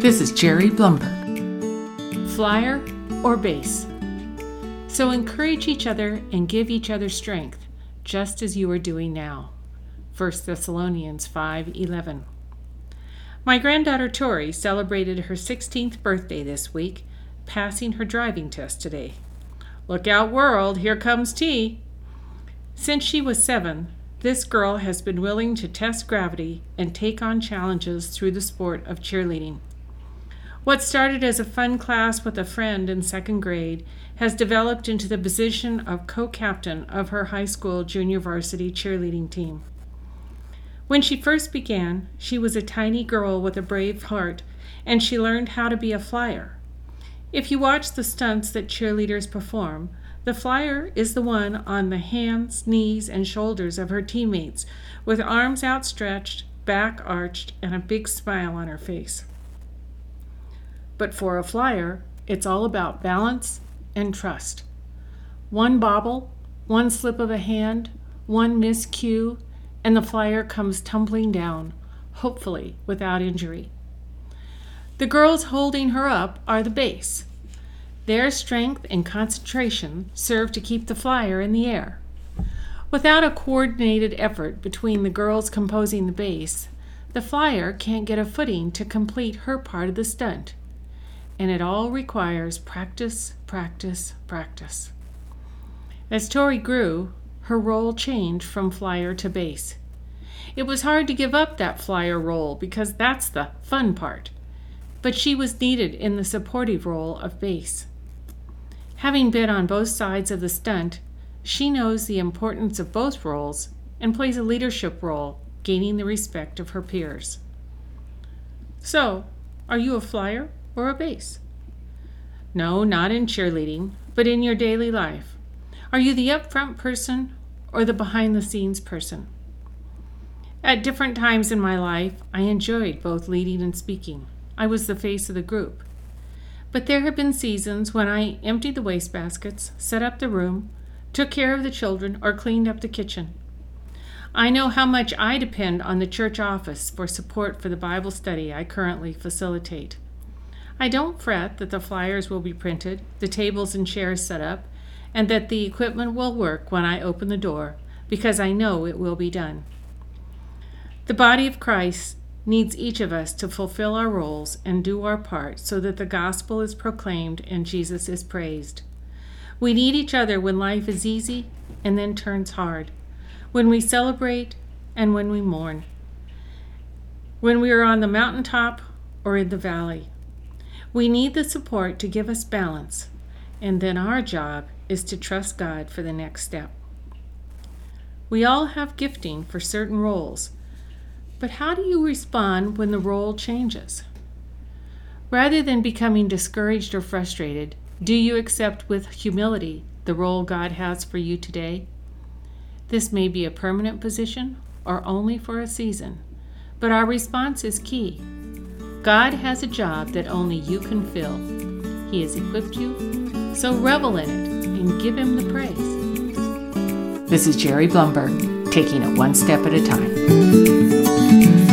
This is Jerry Blumberg. Flyer or base. So encourage each other and give each other strength, just as you are doing now. 1 Thessalonians 5:11. My granddaughter Tori celebrated her 16th birthday this week, passing her driving test today. Look out, world, here comes T. Since she was 7, this girl has been willing to test gravity and take on challenges through the sport of cheerleading. What started as a fun class with a friend in 2nd grade has developed into the position of co-captain of her high school junior varsity cheerleading team. When she first began, she was a tiny girl with a brave heart, and she learned how to be a flyer. If you watch the stunts that cheerleaders perform, the flyer is the one on the hands, knees, and shoulders of her teammates, with arms outstretched, back arched, and a big smile on her face. But for a flyer, it's all about balance and trust. One bobble, one slip of a hand, one miscue, and the flyer comes tumbling down, hopefully without injury. The girls holding her up are the base. Their strength and concentration serve to keep the flyer in the air. Without a coordinated effort between the girls composing the base, the flyer can't get a footing to complete her part of the stunt. And it all requires practice, practice, practice. As Tori grew, her role changed from flyer to base. It was hard to give up that flyer role because that's the fun part, but she was needed in the supportive role of base. Having been on both sides of the stunt, she knows the importance of both roles and plays a leadership role, gaining the respect of her peers. So, are you a flyer or a base? No, not in cheerleading, but in your daily life. Are you the upfront person or the behind-the-scenes person? At different times in my life, I enjoyed both leading and speaking. I was the face of the group. But there have been seasons when I emptied the wastebaskets, set up the room, took care of the children, or cleaned up the kitchen. I know how much I depend on the church office for support for the Bible study I currently facilitate. I don't fret that the flyers will be printed, the tables and chairs set up, and that the equipment will work when I open the door, because I know it will be done. The body of Christ needs each of us to fulfill our roles and do our part so that the gospel is proclaimed and Jesus is praised. We need each other when life is easy and then turns hard, when we celebrate and when we mourn, when we are on the mountaintop or in the valley. We need the support to give us balance, and then our job is to trust God for the next step. We all have gifting for certain roles, but how do you respond when the role changes? Rather than becoming discouraged or frustrated, do you accept with humility the role God has for you today? This may be a permanent position or only for a season, but our response is key. God has a job that only you can fill. He has equipped you, so revel in it and give Him the praise. This is Jerry Blumberg, taking it one step at a time.